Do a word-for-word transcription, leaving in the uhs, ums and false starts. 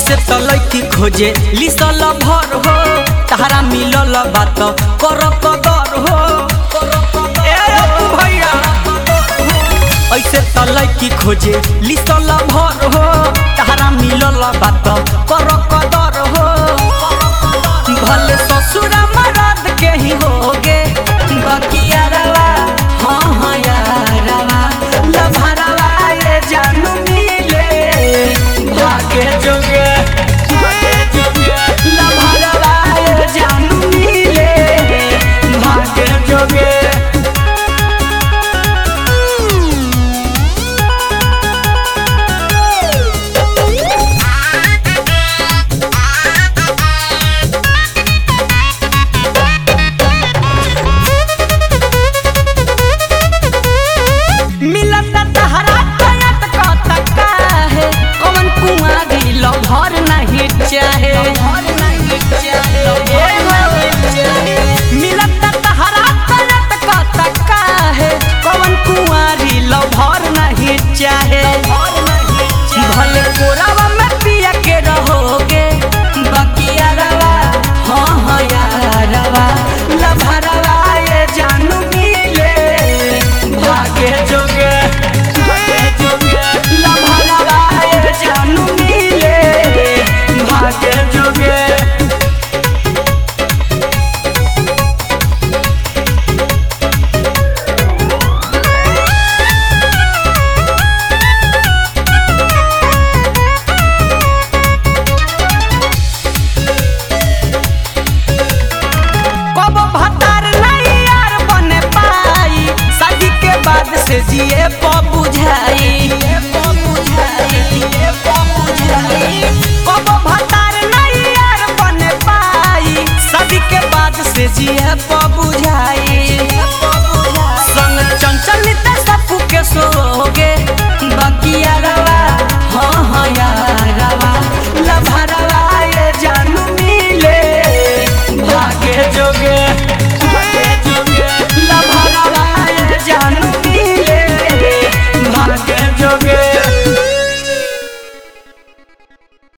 ऐसे तो लड़की खोजे लिसल भर हो तारा मिलल बात कर कदर हो भैया ऐसे तो लड़की खोजे लिसल भर हो तारा मिलल बात कर कदर हो भले ससुर मरद के ही होगे बकिया रवा हाँ हाँ यारवा लभरवा ये जानू मिले भागे जोगे लभरवा ये जानू मिले भागे जोगे चाहे मिलत तहरा तनत का तका है कौन कुंवारी लभर नहीं चाहे भले कोरावा में पिया के रहोगे बकिया रवा हाँ हाँ यारवा लभरवा ये जानू मिले भागे जोगे लभरवा ये जानू मिले भागे जोगे से जिए पप्पू झाई कब भतार नहीं यार बन पाई शादी के बाद से जिए